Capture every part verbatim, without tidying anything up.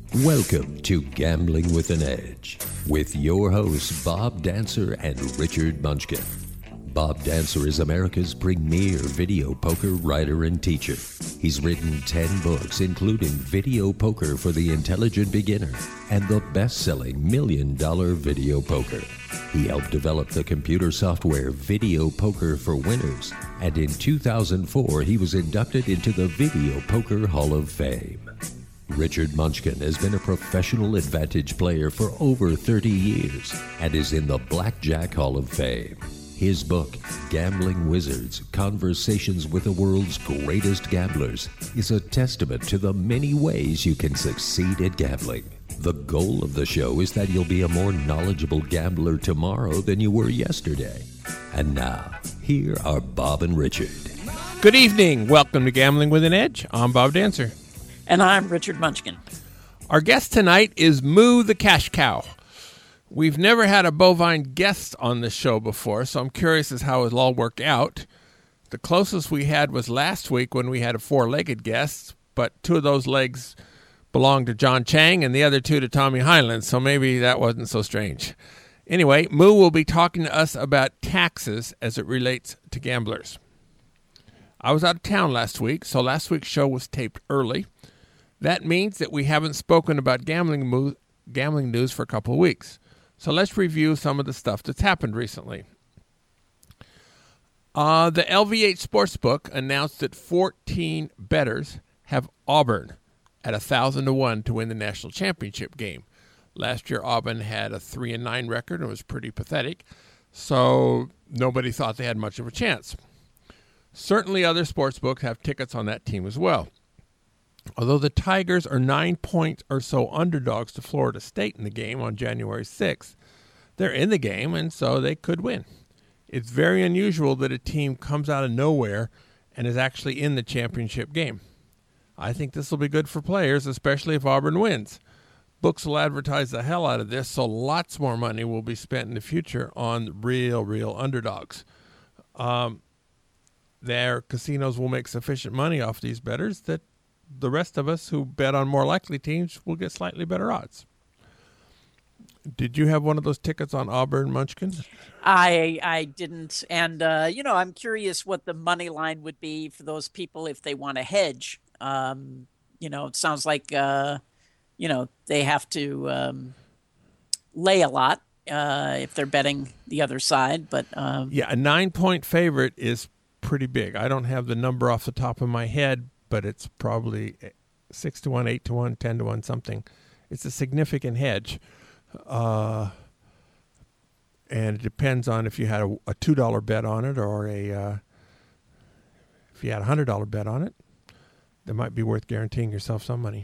Welcome to Gambling with an Edge with your hosts Bob Dancer and Richard Munchkin. Bob Dancer is America's premier video poker writer and teacher. He's written ten books, including Video Poker for the Intelligent Beginner and the best-selling Million Dollar Video Poker. He helped develop the computer software Video Poker for Winners, and in two thousand four he was inducted into the Video Poker Hall of Fame. Richard Munchkin has been a professional advantage player for over thirty years and is in the Blackjack Hall of Fame. His book, Gambling Wizards, Conversations with the World's Greatest Gamblers, is a testament to the many ways you can succeed at gambling. The goal of the show is that you'll be a more knowledgeable gambler tomorrow than you were yesterday. And now, here are Bob and Richard. Good evening. Welcome to Gambling with an Edge. I'm Bob Dancer. And I'm Richard Munchkin. Our guest tonight is Moo the Cash Cow. We've never had a bovine guest on this show before, so I'm curious as how it'll all work out. The closest we had was last week when we had a four-legged guest, but two of those legs belonged to John Chang and the other two to Tommy Highland, so maybe that wasn't so strange. Anyway, Moo will be talking to us about taxes as it relates to gamblers. I was out of town last week, so last week's show was taped early. That means that we haven't spoken about gambling mo- gambling news for a couple of weeks. So let's review some of the stuff that's happened recently. Uh, the L V eight Sportsbook announced that fourteen bettors have Auburn at one thousand to one to win the national championship game. Last year, Auburn had a three and nine record and was pretty pathetic, so nobody thought they had much of a chance. Certainly other sportsbooks have tickets on that team as well. Although the Tigers are nine point or so underdogs to Florida State in the game on January sixth, they're in the game, and so they could win. It's very unusual that a team comes out of nowhere and is actually in the championship game. I think this will be good for players, especially if Auburn wins. Books will advertise the hell out of this, so lots more money will be spent in the future on real, real underdogs. Um, their casinos will make sufficient money off these bettors that the rest of us who bet on more likely teams will get slightly better odds. Did you have one of those tickets on Auburn, Munchkin? I I didn't. And, uh, you know, I'm curious what the money line would be for those people if they want to hedge. Um, you know, it sounds like, uh, you know, they have to um, lay a lot uh, if they're betting the other side. But um, yeah, a nine-point favorite is pretty big. I don't have the number off the top of my head, but it's probably six to one, eight to one, ten to one, something. It's a significant hedge. Uh, and it depends on if you had a, a two dollar bet on it or a, uh, if you had a one hundred dollar bet on it, that might be worth guaranteeing yourself some money.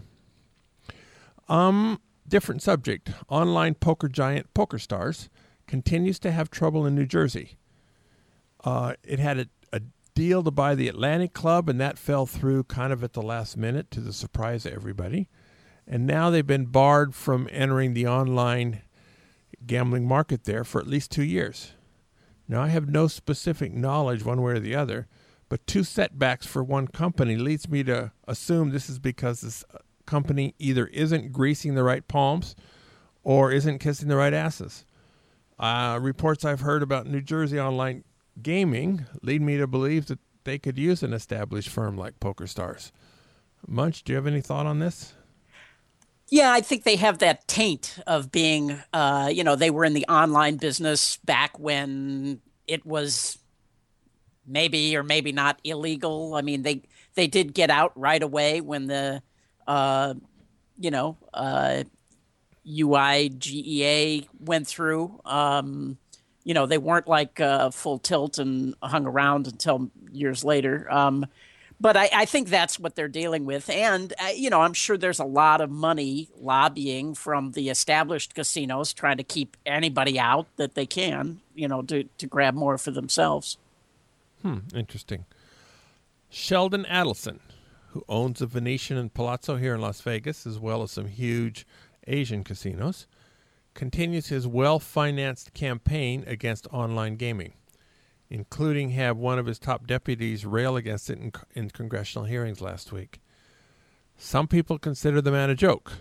Um, different subject. Online poker giant PokerStars continues to have trouble in New Jersey. Uh, it had a, a deal to buy the Atlantic Club, and that fell through kind of at the last minute to the surprise of everybody. And now they've been barred from entering the online gambling market there for at least two years. Now, I have no specific knowledge one way or the other, but two setbacks for one company leads me to assume this is because this company either isn't greasing the right palms or isn't kissing the right asses. Uh, reports I've heard about New Jersey online gaming lead me to believe that they could use an established firm like PokerStars. Munch, do you have any thought on this? Yeah, I think they have that taint of being, uh, you know, they were in the online business back when it was maybe or maybe not illegal. I mean, they they did get out right away when the, uh, you know, uh, U I G E A went through. Um, you know, they weren't like uh, full tilt and hung around until years later. Um But I, I think that's what they're dealing with. And, uh, you know, I'm sure there's a lot of money lobbying from the established casinos trying to keep anybody out that they can, you know, to, to grab more for themselves. Hmm, interesting. Sheldon Adelson, who owns the Venetian and Palazzo here in Las Vegas, as well as some huge Asian casinos, continues his well-financed campaign against online gaming, including have one of his top deputies rail against it in, in congressional hearings last week. Some people consider the man a joke.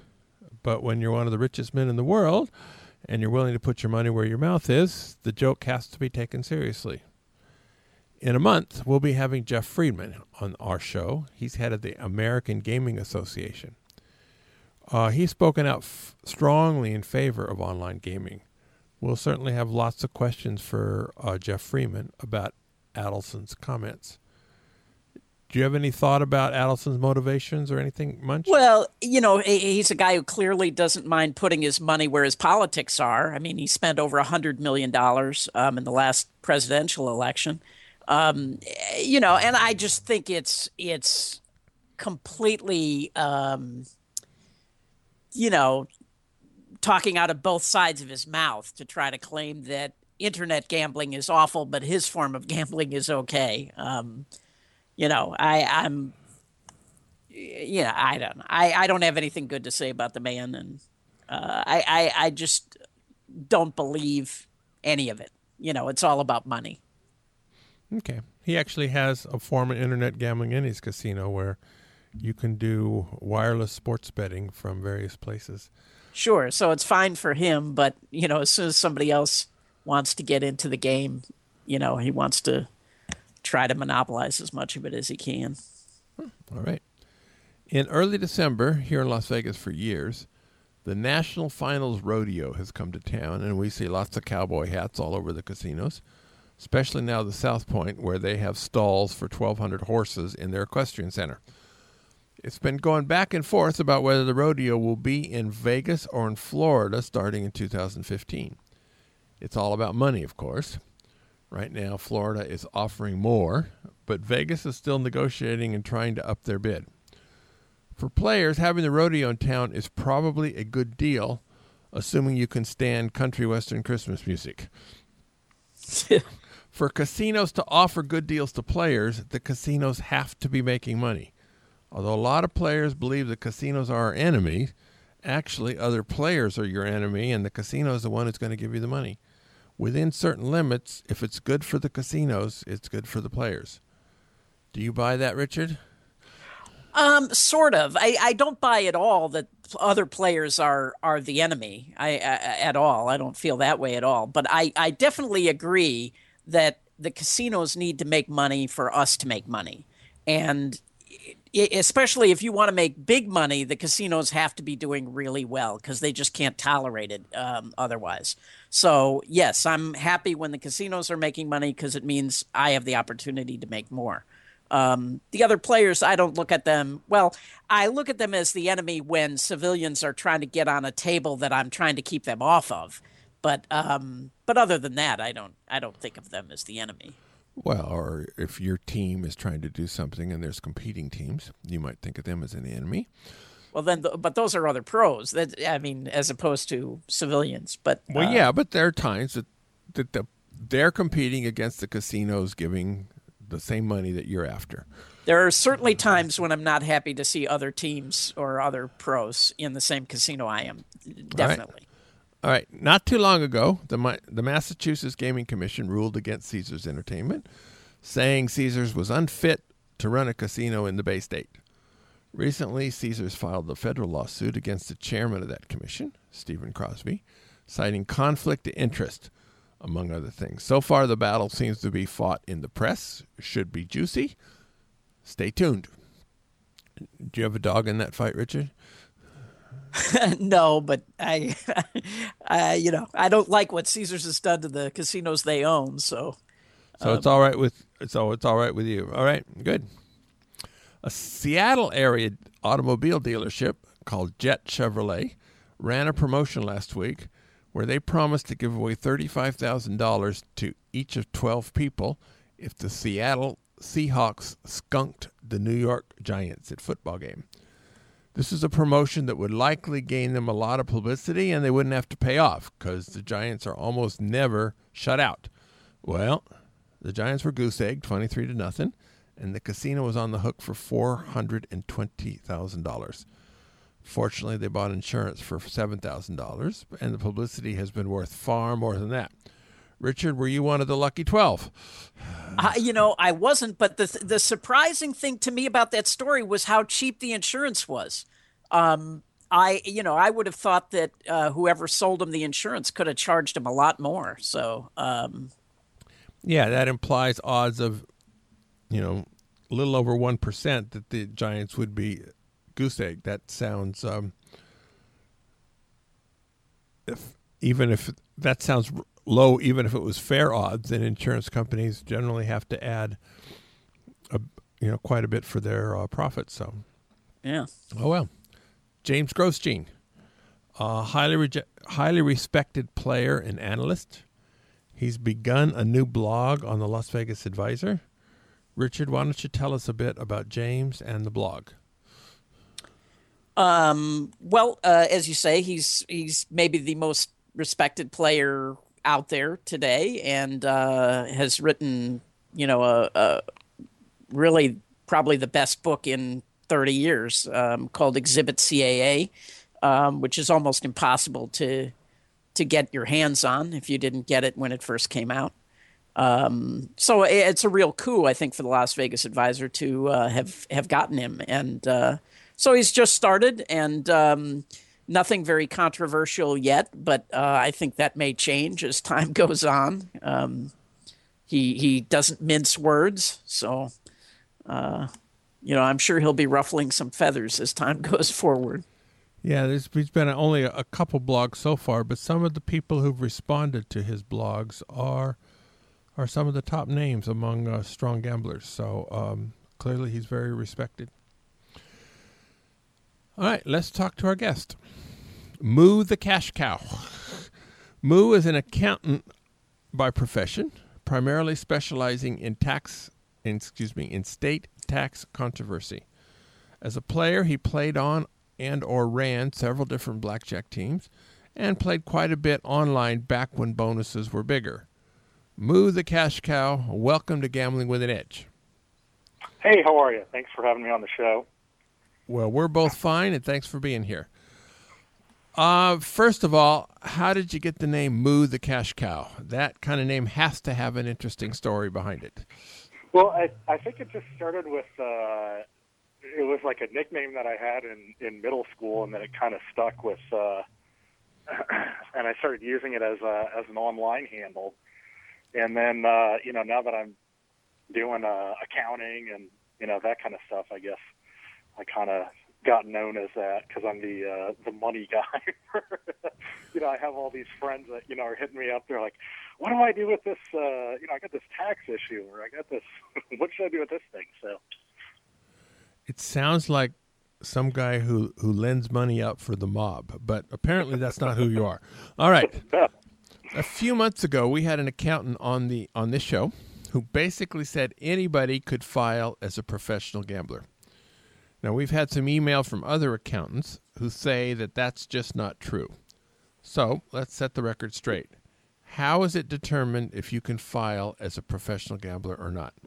But when you're one of the richest men in the world and you're willing to put your money where your mouth is, the joke has to be taken seriously. In a month, we'll be having Jeff Friedman on our show. He's head of the American Gaming Association. Uh, he's spoken out f- strongly in favor of online gaming. We'll certainly have lots of questions for uh, Jeff Friedman about Adelson's comments. Do you have any thought about Adelson's motivations or anything, Munch? Well, you know, he's a guy who clearly doesn't mind putting his money where his politics are. I mean, he spent over one hundred million dollars um, in the last presidential election. Um, you know, and I just think it's it's completely, um, you know, talking out of both sides of his mouth to try to claim that internet gambling is awful, but his form of gambling is okay. Um, you know, I, I'm, yeah, I don't know. I, I don't have anything good to say about the man, and uh, I, I, I just don't believe any of it. You know, it's all about money. Okay. He actually has a form of internet gambling in his casino where you can do wireless sports betting from various places. Sure. So it's fine for him, but, you know, as soon as somebody else wants to get into the game, you know, he wants to try to monopolize as much of it as he can. All right. In early December, here in Las Vegas for years, the National Finals Rodeo has come to town, and we see lots of cowboy hats all over the casinos, especially now the South Point, where they have stalls for twelve hundred horses in their equestrian center. It's been going back and forth about whether the rodeo will be in Vegas or in Florida starting in two thousand fifteen. It's all about money, of course. Right now, Florida is offering more, but Vegas is still negotiating and trying to up their bid. For players, having the rodeo in town is probably a good deal, assuming you can stand country western Christmas music. For casinos to offer good deals to players, the casinos have to be making money. Although a lot of players believe the casinos are our enemy, actually other players are your enemy, and the casino is the one who's going to give you the money. Within certain limits, if it's good for the casinos, it's good for the players. Do you buy that, Richard? Um, sort of. I, I don't buy at all that other players are are the enemy. I, I at all. I don't feel that way at all. But I, I definitely agree that the casinos need to make money for us to make money, and especially if you want to make big money, the casinos have to be doing really well because they just can't tolerate it um, otherwise. So, yes, I'm happy when the casinos are making money because it means I have the opportunity to make more. Um, the other players, I don't look at them. Well, I look at them as the enemy when civilians are trying to get on a table that I'm trying to keep them off of. But um, but other than that, I don't I don't think of them as the enemy. Well, or if your team is trying to do something and there's competing teams, you might think of them as an enemy. Well, then, the, but those are other pros. That I mean, as opposed to civilians. But well, uh, yeah, but there are times that that the, they're competing against the casinos, giving the same money that you're after. There are certainly times when I'm not happy to see other teams or other pros in the same casino I am. Definitely. All right. Not too long ago, the the Massachusetts Gaming Commission ruled against Caesars Entertainment, saying Caesars was unfit to run a casino in the Bay State. Recently, Caesars filed a federal lawsuit against the chairman of that commission, Stephen Crosby, citing conflict of interest, among other things. So far, the battle seems to be fought in the press. Should be juicy. Stay tuned. Do you have a dog in that fight, Richard? No, but I, I, you know, I don't like what Caesars has done to the casinos they own. So, so um, it's all right with so it's all right with you. All right, good. A Seattle area automobile dealership called Jet Chevrolet ran a promotion last week where they promised to give away thirty-five thousand dollars to each of twelve people if the Seattle Seahawks skunked the New York Giants at football game. This is a promotion that would likely gain them a lot of publicity, and they wouldn't have to pay off because the Giants are almost never shut out. Well, the Giants were goose-egged, twenty-three to nothing, and the casino was on the hook for four hundred twenty thousand dollars. Fortunately, they bought insurance for seven thousand dollars, and the publicity has been worth far more than that. Richard, were you one of the lucky twelve? Uh, you know, I wasn't, but the the surprising thing to me about that story was how cheap the insurance was. Um, I, you know, I would have thought that uh, whoever sold him the insurance could have charged him a lot more. So, um, Yeah, that implies odds of, you know, a little over one percent that the Giants would be goose egg. That sounds, um, if even if that sounds low, even if it was fair odds, then insurance companies generally have to add, a, you know, quite a bit for their uh, profits. So, yeah. oh well. James Grosjean, a highly rege- highly respected player and analyst. He's begun a new blog on the Las Vegas Advisor. Richard, why don't you tell us a bit about James and the blog? Um, well, uh, as you say, he's he's maybe the most respected player out there today, and uh, has written, you know, a, a really probably the best book in thirty years, um, called Exhibit C A A, um, which is almost impossible to to get your hands on if you didn't get it when it first came out. Um, so it's a real coup, I think, for the Las Vegas Advisor to uh, have have gotten him, and uh, so he's just started, and um, nothing very controversial yet, but uh, I think that may change as time goes on. Um, he he doesn't mince words, so. Uh, you know, I'm sure he'll be ruffling some feathers as time goes forward. Yeah, there's, there's been only a couple blogs so far, but some of the people who've responded to his blogs are are some of the top names among uh, strong gamblers. So um, clearly he's very respected. All right, let's talk to our guest, Moo the Cash Cow. Moo is an accountant by profession, primarily specializing in tax, in, excuse me, in state tax controversy. As a player, he played on and or ran several different blackjack teams and played quite a bit online back when bonuses were bigger. Moo the Cash Cow, welcome to Gambling with an Edge. Hey, how are you? Thanks for having me on the show. Well, we're both fine, and thanks for being here. Uh, first of all, how did you get the name Moo the Cash Cow? That kind of name has to have an interesting story behind it. Well, I, I think it just started with, uh, it was like a nickname that I had in, in middle school, and then it kind of stuck with, uh, and I started using it as a, as an online handle. And then, uh, you know, now that I'm doing uh, accounting and, you know, that kind of stuff, I guess I kind of got known as that because I'm the uh, the money guy. You know, I have all these friends that, you know, are hitting me up. They're like, what do I do with this? Uh, you know, I got this tax issue, or I got this, what should I do with this thing? So it sounds like some guy who, who lends money out for the mob, but apparently that's not who you are. All right. A few months ago, we had an accountant on the on this show who basically said anybody could file as a professional gambler. Now, we've had some email from other accountants who say that that's just not true. So let's set the record straight. How is it determined if you can file as a professional gambler or not?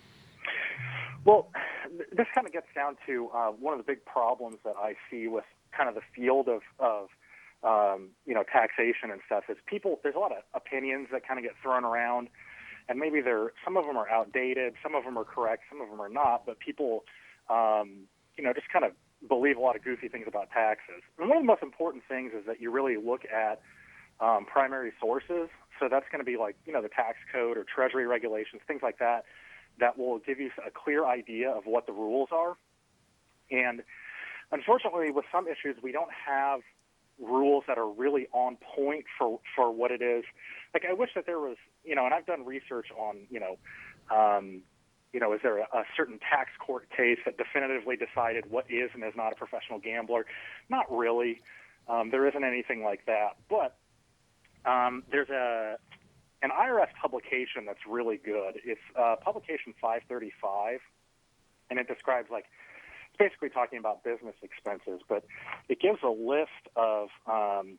Well, this kind of gets down to uh, one of the big problems that I see with kind of the field of, of um, you know, taxation and stuff is people, there's a lot of opinions that kind of get thrown around, and maybe they're, some of them are outdated, some of them are correct, some of them are not, but people, um, you know, just kind of believe a lot of goofy things about taxes. And one of the most important things is that you really look at um, primary sources. So that's going to be like, you know, the tax code or treasury regulations, things like that, that will give you a clear idea of what the rules are. And unfortunately, with some issues, we don't have rules that are really on point for, for what it is. Like, I wish that there was, you know, and I've done research on, you know, um, you know, is there a, a certain tax court case that definitively decided what is and is not a professional gambler? Not really. Um, there isn't anything like that. But um, there's a an I R S publication that's really good. It's uh, publication five thirty-five, and it describes, like, it's basically talking about business expenses, but it gives a list of um,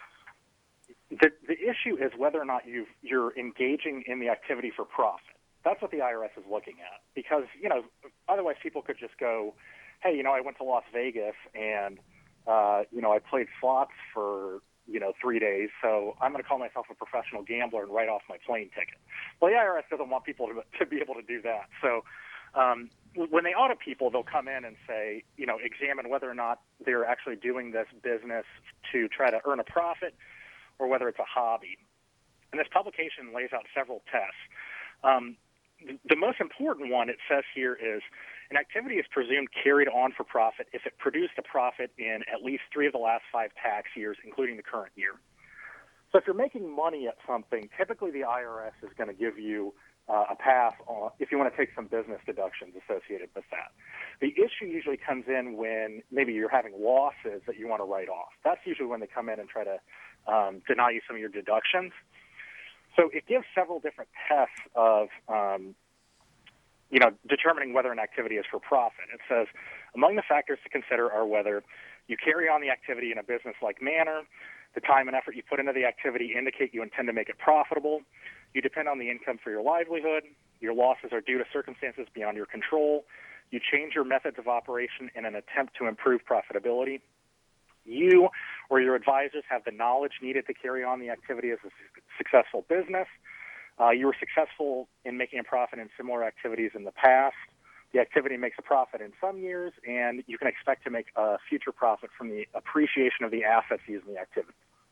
the, the issue is whether or not you've, you're engaging in the activity for profit. That's what the I R S is looking at, because, you know, otherwise people could just go, hey, you know, I went to Las Vegas and, uh, you know, I played slots for, you know, three days, so I'm going to call myself a professional gambler and write off my plane ticket. Well, the I R S doesn't want people to, to be able to do that. So, um, when they audit people, they'll come in and say, you know, examine whether or not they're actually doing this business to try to earn a profit or whether it's a hobby. And this publication lays out several tests. Um, the most important one, it says here, is an activity is presumed carried on for profit if it produced a profit in at least three of the last five tax years, including the current year. So if you're making money at something, typically the I R S is going to give you uh, a pass on if you want to take some business deductions associated with that. The issue usually comes in when maybe you're having losses that you want to write off. That's usually when they come in and try to um, deny you some of your deductions. So it gives several different tests of, um, you know, determining whether an activity is for profit. It says, among the factors to consider are whether you carry on the activity in a business-like manner, the time and effort you put into the activity indicate you intend to make it profitable, you depend on the income for your livelihood, your losses are due to circumstances beyond your control, you change your methods of operation in an attempt to improve profitability, you or your advisors have the knowledge needed to carry on the activity as a su- successful business. Uh, you were successful in making a profit in similar activities in the past. The activity makes a profit in some years, and you can expect to make a future profit from the appreciation of the assets used in the activity.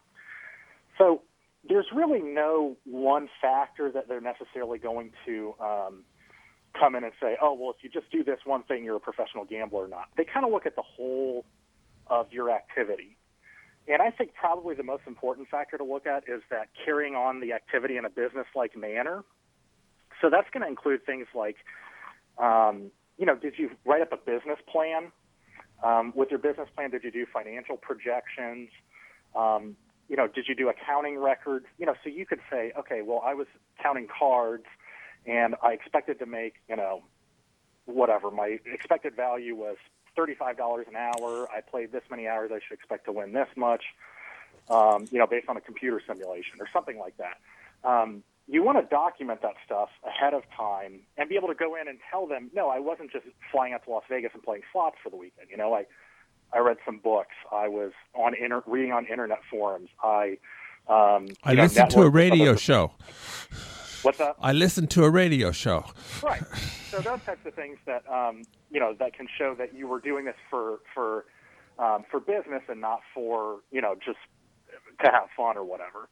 So there's really no one factor that they're necessarily going to um, come in and say, oh, well, if you just do this one thing, you're a professional gambler or not. They kind of look at the whole of your activity. And I think probably the most important factor to look at is that carrying on the activity in a business-like manner. So that's going to include things like, um, you know, did you write up a business plan? Um, with your business plan, did you do financial projections? Um, you know, did you do accounting records? You know, so you could say, okay, well, I was counting cards, and I expected to make, you know, whatever. My expected value was thirty-five dollars an hour. I played this many hours. I should expect to win this much, um, you know, based on a computer simulation or something like that. Um, you want to document that stuff ahead of time and be able to go in and tell them, no, I wasn't just flying out to Las Vegas and playing slots for the weekend. You know, I, I read some books. I was on inter- reading on internet forums. I, um, I you know, listened to a radio other- show. What's that? I listened to a radio show. Right. So those types of things that um, you know that can show that you were doing this for for um, for business and not for you know just to have fun or whatever.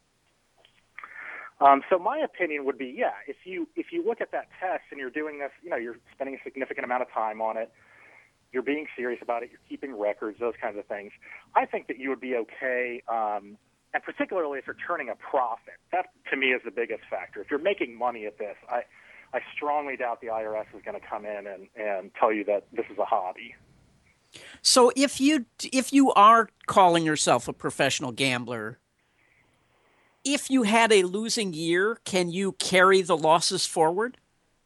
Um, so my opinion would be, yeah, if you if you look at that test and you're doing this, you know, you're spending a significant amount of time on it, you're being serious about it, you're keeping records, those kinds of things. I think that you would be okay. Um, And particularly if you're turning a profit, that to me is the biggest factor. If you're making money at this, I, I strongly doubt the I R S is going to come in and, and tell you that this is a hobby. So if you if you are calling yourself a professional gambler, if you had a losing year, can you carry the losses forward?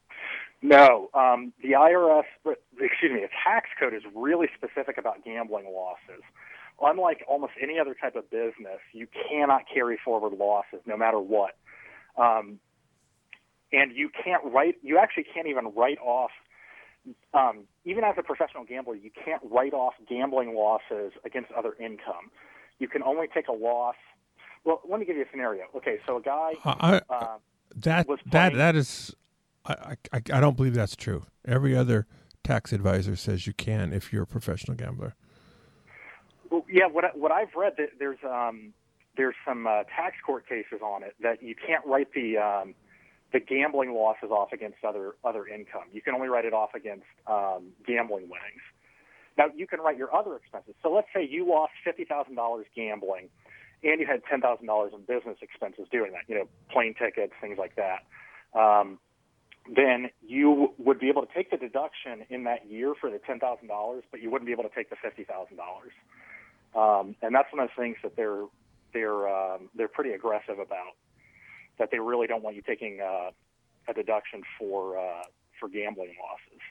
No, um, the I R S, excuse me, the tax code is really specific about gambling losses. Unlike almost any other type of business, you cannot carry forward losses no matter what. Um, and you can't write, you actually can't even write off, um, even as a professional gambler, you can't write off gambling losses against other income. You can only take a loss. Well, let me give you a scenario. Okay, so a guy I, uh, that was that playing, that is, I, I I don't believe that's true. Every other tax advisor says you can if you're a professional gambler. Well, yeah, what I, what I've read, that there's um, there's some uh, tax court cases on it that you can't write the um, the gambling losses off against other other income. You can only write it off against um, gambling winnings. Now you can write your other expenses. So let's say you lost fifty thousand dollars gambling, and you had ten thousand dollars in business expenses doing that. You know, plane tickets, things like that. Um, then you would be able to take the deduction in that year for the ten thousand dollars, but you wouldn't be able to take the fifty thousand dollars. Um, and that's one of those things that they're they're um, they're pretty aggressive about. That they really don't want you taking uh, a deduction for uh, for gambling losses.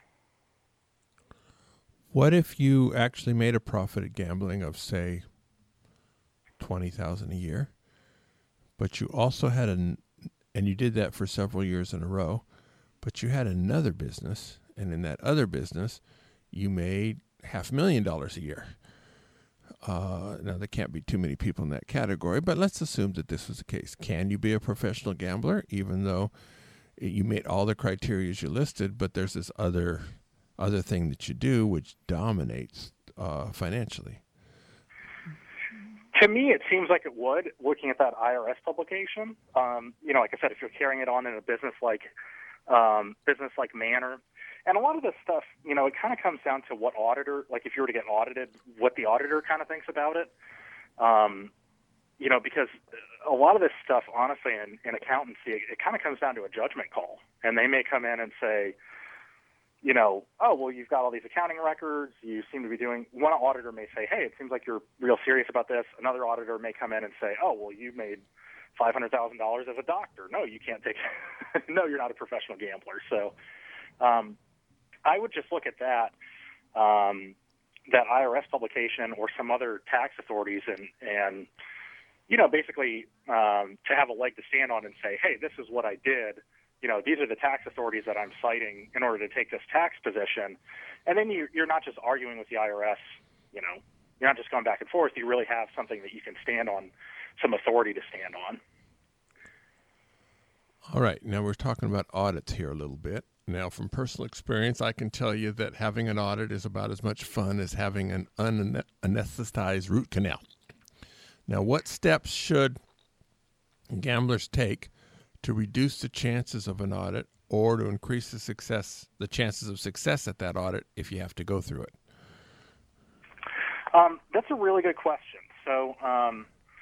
What if you actually made a profit at gambling of, say, twenty thousand a year, but you also had an and you did that for several years in a row, but you had another business, and in that other business, you made half a million dollars a year. Uh, now, there can't be too many people in that category, but let's assume that this was the case. Can you be a professional gambler, even though you made all the criteria you listed, but there's this other other thing that you do, which dominates uh, financially. To me, it seems like it would, looking at that I R S publication. Um, you know, like I said, if you're carrying it on in a business-like um, business-like manner. And a lot of this stuff, you know, it kind of comes down to what auditor, like if you were to get audited, what the auditor kind of thinks about it. Um, you know, because a lot of this stuff, honestly, in, in accountancy, it, it kind of comes down to a judgment call. And they may come in and say, you know, oh, well, you've got all these accounting records. You seem to be doing, one auditor may say, hey, it seems like you're real serious about this. Another auditor may come in and say, oh, well, you made five hundred thousand dollars as a doctor. No, you can't take, no, you're not a professional gambler. So um, I would just look at that, um, that I R S publication or some other tax authorities and, and you know, basically um, to have a leg to stand on and say, hey, this is what I did. You know, these are the tax authorities that I'm citing in order to take this tax position. And then you, you're not just arguing with the I R S, you know, you're not just going back and forth. You really have something that you can stand on, some authority to stand on. All right. Now we're talking about audits here a little bit. Now, from personal experience, I can tell you that having an audit is about as much fun as having an unanesthetized root canal. Now, what steps should gamblers take to reduce the chances of an audit or to increase the success, the chances of success at that audit if you have to go through it? Um, that's a really good question. So um,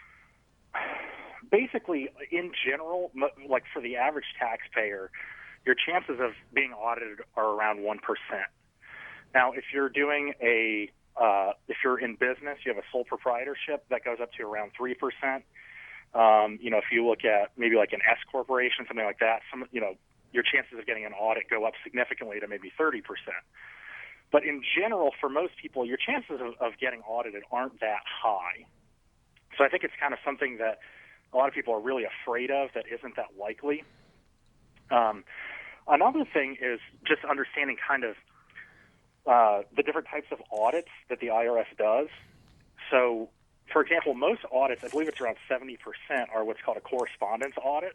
basically, in general, like for the average taxpayer, your chances of being audited are around one percent. Now, if you're doing a, uh, if you're in business, you have a sole proprietorship, that goes up to around three percent. Um, you know, if you look at maybe like an S corporation, something like that, some, you know, your chances of getting an audit go up significantly to maybe thirty percent. But in general, for most people, your chances of, of getting audited aren't that high. So I think it's kind of something that a lot of people are really afraid of that isn't that likely. Um, another thing is just understanding kind of uh, the different types of audits that the I R S does. So, for example, most audits, I believe it's around seventy percent, are what's called a correspondence audit.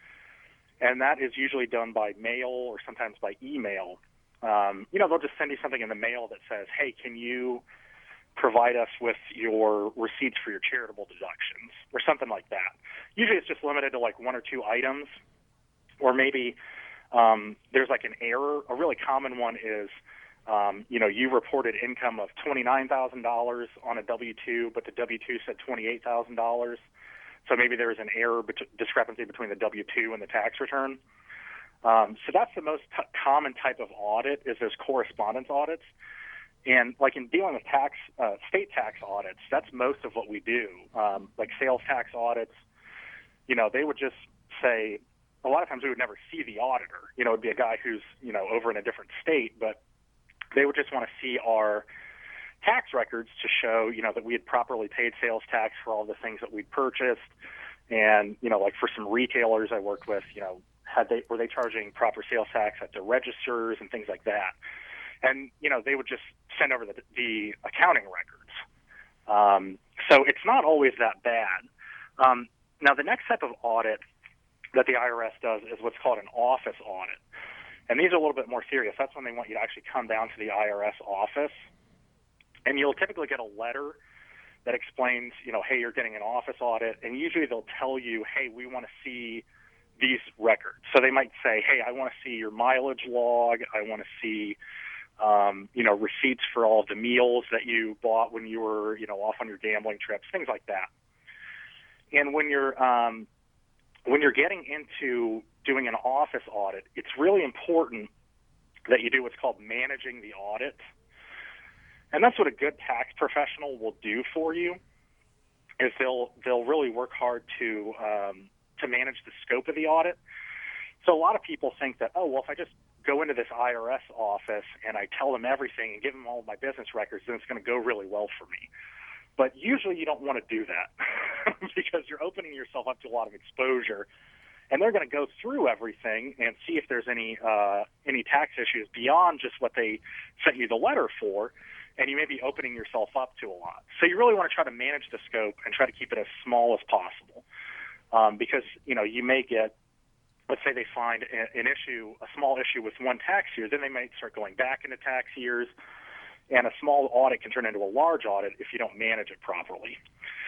And that is usually done by mail or sometimes by email. Um, you know, they'll just send you something in the mail that says, hey, can you provide us with your receipts for your charitable deductions or something like that. Usually it's just limited to like one or two items, or maybe um, there's like an error. A really common one is, um, you know, you reported income of twenty-nine thousand dollars on a W two, but the W two said twenty-eight thousand dollars. So maybe there is an error, bet- discrepancy between the W two and the tax return. Um, so that's the most t- common type of audit, is those correspondence audits. And like in dealing with tax, uh, state tax audits, that's most of what we do. Um, like sales tax audits, you know, they would just say, a lot of times we would never see the auditor. You know, it would be a guy who's, you know, over in a different state, but they would just want to see our tax records to show, you know, that we had properly paid sales tax for all the things that we'd purchased. And, you know, like for some retailers I worked with, you know, had they were they charging proper sales tax at the registers and things like that. And, you know, they would just send over the, the accounting records. Um, so it's not always that bad. Um, now, the next type of audit that the I R S does is what's called an office audit. And these are a little bit more serious. That's when they want you to actually come down to the I R S office. And you'll typically get a letter that explains, you know, hey, you're getting an office audit. And usually they'll tell you, hey, we want to see these records. So they might say, hey, I want to see your mileage log. I want to see, um, you know, receipts for all of the meals that you bought when you were, you know, off on your gambling trips, things like that. And when you're um, when you're getting into doing an office audit, it's really important that you do what's called managing the audit. And that's what a good tax professional will do for you, is they'll they'll really work hard to um, to manage the scope of the audit. So a lot of people think that, oh, well, if I just go into this I R S office and I tell them everything and give them all of my business records, then it's going to go really well for me. But usually you don't want to do that because you're opening yourself up to a lot of exposure. And they're going to go through everything and see if there's any uh, any tax issues beyond just what they sent you the letter for, and you may be opening yourself up to a lot. So you really want to try to manage the scope and try to keep it as small as possible, um, because you know you may get let's say they find a, an issue, a small issue with one tax year, then they might start going back into tax years, and a small audit can turn into a large audit if you don't manage it properly.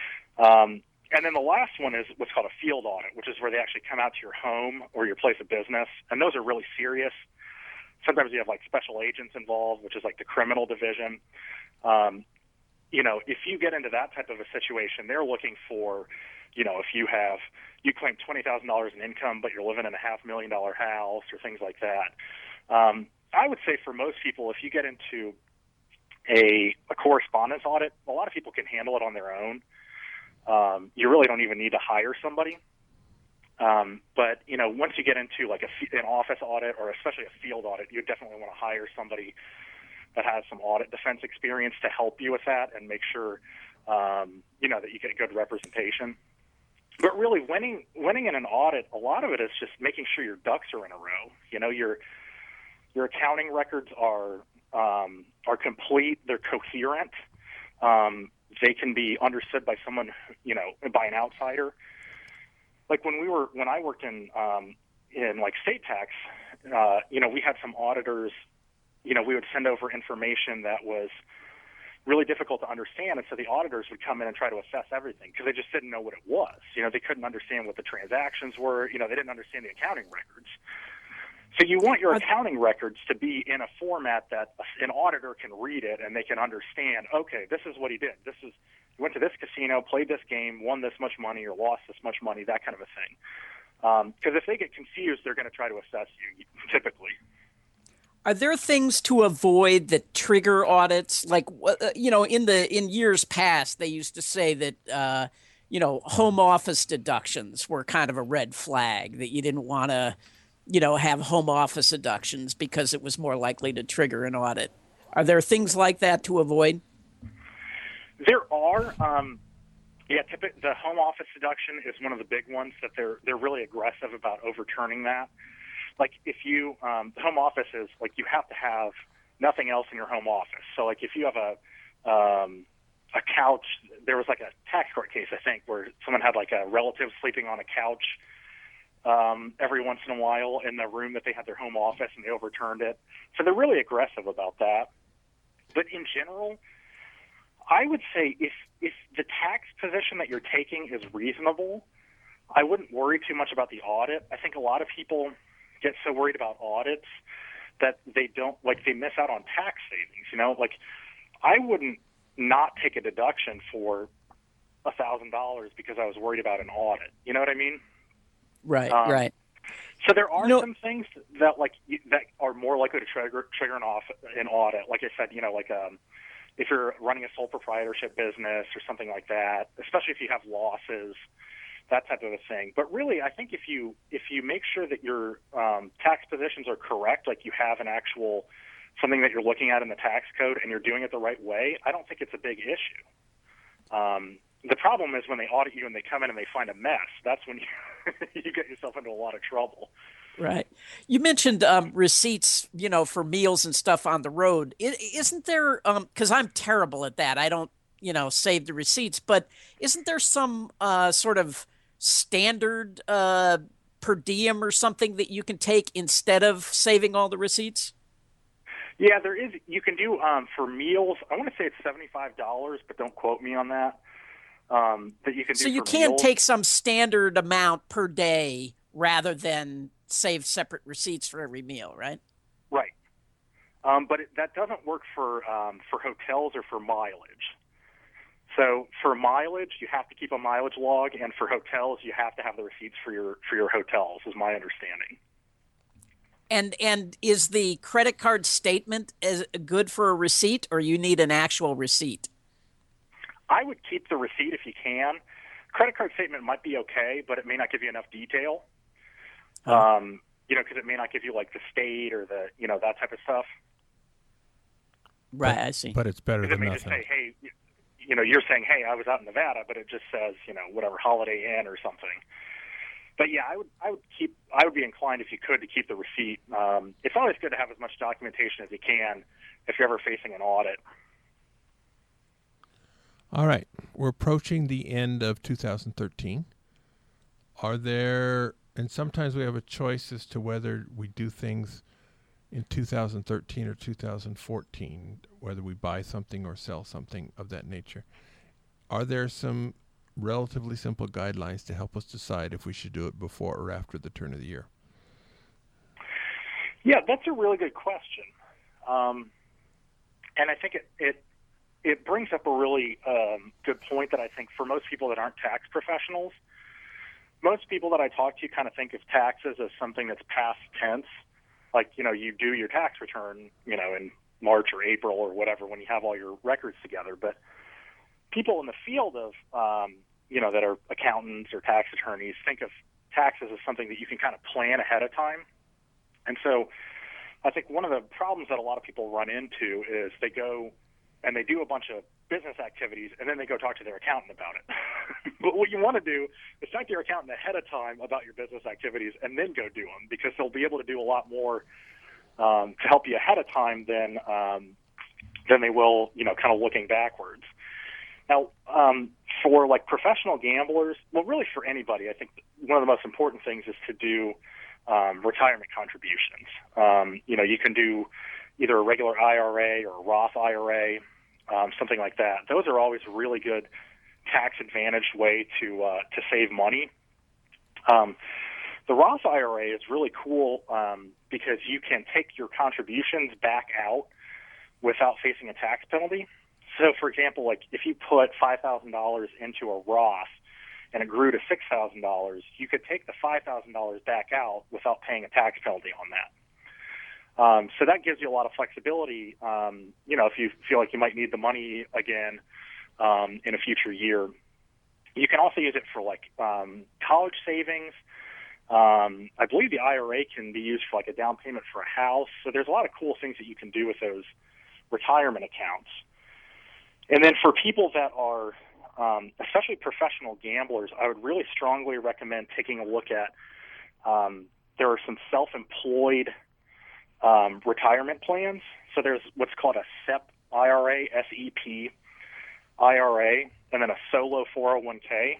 Um, and then the last one is what's called a field audit, which is where they actually come out to your home or your place of business, and those are really serious. Sometimes you have like special agents involved, which is like the criminal division. Um, you know, if you get into that type of a situation, they're looking for, you know, if you have, you claim twenty thousand dollars in income, but you're living in a half million dollar house or things like that. Um, I would say for most people, if you get into a, a correspondence audit, a lot of people can handle it on their own. Um, you really don't even need to hire somebody. Um, but, you know, once you get into like a, an office audit or especially a field audit, you definitely want to hire somebody that has some audit defense experience to help you with that and make sure, um, you know, that you get good representation. But really, winning winning in an audit, a lot of it is just making sure your ducks are in a row. You know, your your accounting records are um, are complete. They're coherent. Um, they can be understood by someone, you know, by an outsider. Like when we were when I worked in um, in like state tax, uh, you know, we had some auditors. You know, we would send over information that was really difficult to understand, and so the auditors would come in and try to assess everything because they just didn't know what it was. You know, they couldn't understand what the transactions were. You know, they didn't understand the accounting records. So you want your accounting records to be in a format that an auditor can read it and they can understand, okay, this is what he did. This is, he went to this casino, played this game, won this much money or lost this much money, that kind of a thing. Because um, if they get confused, they're going to try to assess you, typically. Are there things to avoid that trigger audits? Like, you know, in the in years past, they used to say that, uh, you know, home office deductions were kind of a red flag, that you didn't want to, you know, have home office deductions because it was more likely to trigger an audit. Are there things like that to avoid? There are. Um, yeah, typically, the home office deduction is one of the big ones that they're they're really aggressive about overturning that. Like if you, um, the home office is like you have to have nothing else in your home office. So like if you have a um, a couch, there was like a tax court case, I think, where someone had like a relative sleeping on a couch um, every once in a while in the room that they had their home office, and they overturned it. So they're really aggressive about that. But in general, I would say if if the tax position that you're taking is reasonable, I wouldn't worry too much about the audit. I think a lot of people get so worried about audits that they don't, like, they miss out on tax savings. You know, like, I wouldn't not take a deduction for a thousand dollars because I was worried about an audit. You know what I mean? Right, um, right. So there are you know, some things that like that are more likely to trigger trigger an off an audit. Like I said, you know, like um, if you're running a sole proprietorship business or something like that, especially if you have losses, that type of a thing. But really, I think if you if you make sure that your um, tax positions are correct, like you have an actual something that you're looking at in the tax code and you're doing it the right way, I don't think it's a big issue. Um, the problem is when they audit you and they come in and they find a mess. That's when you, you get yourself into a lot of trouble. Right. You mentioned um, receipts, you know, for meals and stuff on the road. Isn't there, um, because I'm terrible at that, I don't, you know, save the receipts, but isn't there some uh, sort of standard uh, per diem or something that you can take instead of saving all the receipts? Yeah, there is. You can do um, for meals. I want to say it's seventy-five dollars, but don't quote me on that. Um, that you can do. So you for can meals. take some standard amount per day rather than save separate receipts for every meal, right? Right. Um, but it, that doesn't work for um, for hotels or for mileage. So for mileage, you have to keep a mileage log, and for hotels, you have to have the receipts for your for your hotels, is my understanding. And and is the credit card statement as good for a receipt, or you need an actual receipt? I would keep the receipt if you can. Credit card statement might be okay, but it may not give you enough detail. Huh. Um, you know, because it may not give you like the state or the you know that type of stuff. Right, but, I see. But it's better than it may nothing. Just say, hey, you know, you're saying, hey, I was out in Nevada, but it just says, you know, whatever, Holiday Inn or something. But yeah, I would, I would keep, I would be inclined if you could to keep the receipt. Um, it's always good to have as much documentation as you can if you're ever facing an audit. All right, we're approaching the end of two thousand thirteen. Are there And sometimes we have a choice as to whether we do things in two thousand thirteen or two thousand fourteen, whether we buy something or sell something of that nature. Are there some relatively simple guidelines to help us decide if we should do it before or after the turn of the year? Yeah, that's a really good question. Um, and I think it, it it brings up a really um, good point that I think for most people that aren't tax professionals, most people that I talk to kind of think of taxes as something that's past tense. Like, you know, you do your tax return, you know, in March or April or whatever when you have all your records together. But people in the field of, um, you know, that are accountants or tax attorneys think of taxes as something that you can kind of plan ahead of time. And so I think one of the problems that a lot of people run into is they go and they do a bunch of business activities, and then they go talk to their accountant about it. But what you want to do is talk to your accountant ahead of time about your business activities and then go do them, because they'll be able to do a lot more um, to help you ahead of time than um, than they will, you know, kind of looking backwards. Now, um, for like professional gamblers, well, really for anybody, I think one of the most important things is to do um, retirement contributions. Um, you know, you can do either a regular I R A or a Roth I R A, um, something like that. Those are always a really good tax-advantaged way to uh, to save money. Um, the Roth I R A is really cool um, because you can take your contributions back out without facing a tax penalty. So, for example, like if you put five thousand dollars into a Roth and it grew to six thousand dollars, you could take the five thousand dollars back out without paying a tax penalty on that. Um, so that gives you a lot of flexibility, um, you know, if you feel like you might need the money again um, in a future year. You can also use it for, like, um, college savings. Um, I believe the I R A can be used for, like, a down payment for a house. So there's a lot of cool things that you can do with those retirement accounts. And then for people that are, um, especially professional gamblers, I would really strongly recommend taking a look at, um, there are some self-employed Um, retirement plans. So there's what's called a S E P I R A, S E P I R A, and then a solo four oh one k.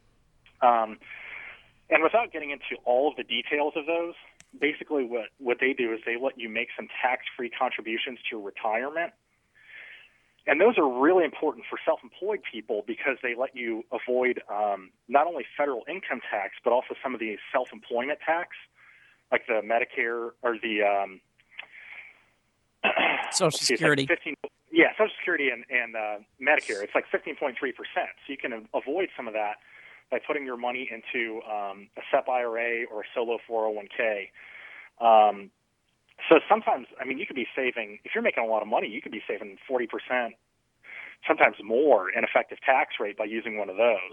Um, and without getting into all of the details of those, basically what, what they do is they let you make some tax-free contributions to your retirement. And those are really important for self-employed people because they let you avoid um, not only federal income tax, but also some of the self-employment tax, like the Medicare or the um, Social Security. Like fifteen, yeah, Social Security and, and uh, Medicare. It's like fifteen point three percent. So you can avoid some of that by putting your money into um, a S E P I R A or a solo four oh one k. Um, so sometimes, I mean, you could be saving, if you're making a lot of money, you could be saving forty percent, sometimes more, in effective tax rate by using one of those.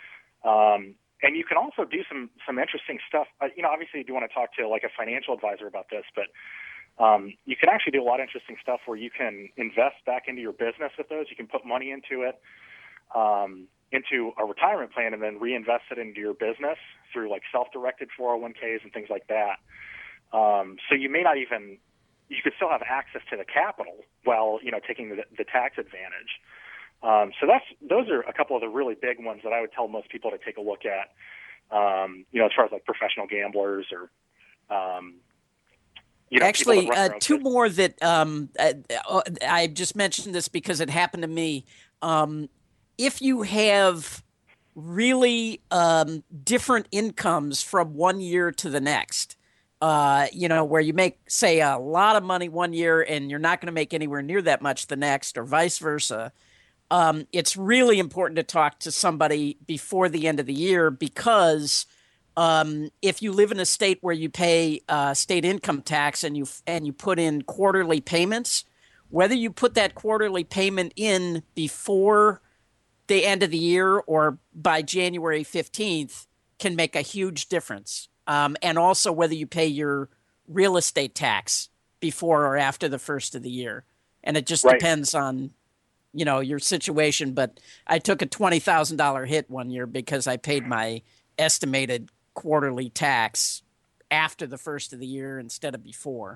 Um, and you can also do some some interesting stuff. Uh, you know, obviously you do want to talk to like a financial advisor about this, but Um, you can actually do a lot of interesting stuff where you can invest back into your business with those. You can put money into it, um, into a retirement plan, and then reinvest it into your business through like self-directed four oh one k's and things like that. Um, so you may not even, you could still have access to the capital while, you know, taking the, the tax advantage. Um, so that's, those are a couple of the really big ones that I would tell most people to take a look at, um, you know, as far as like professional gamblers or, um, You know, Actually, uh, two business. more that um, uh, I just mentioned this because it happened to me. Um, if you have really um, different incomes from one year to the next, uh, you know, where you make, say, a lot of money one year and you're not going to make anywhere near that much the next, or vice versa, um, it's really important to talk to somebody before the end of the year, because Um, if you live in a state where you pay uh, state income tax and you and you put in quarterly payments, whether you put that quarterly payment in before the end of the year or by January fifteenth can make a huge difference. Um, and also whether you pay your real estate tax before or after the first of the year. And it just Right. depends on, you know, your situation. But I took a twenty thousand dollars hit one year because I paid my estimated quarterly tax after the first of the year instead of before.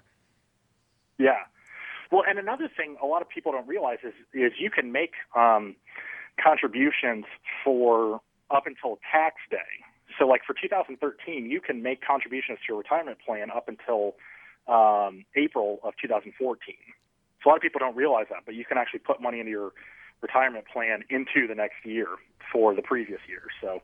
Yeah. Well, and another thing a lot of people don't realize is, is you can make um, contributions for up until tax day. so like for two thousand thirteen, you can make contributions to your retirement plan up until um, April of two thousand fourteen. So a lot of people don't realize that, but you can actually put money into your retirement plan into the next year for the previous year. So,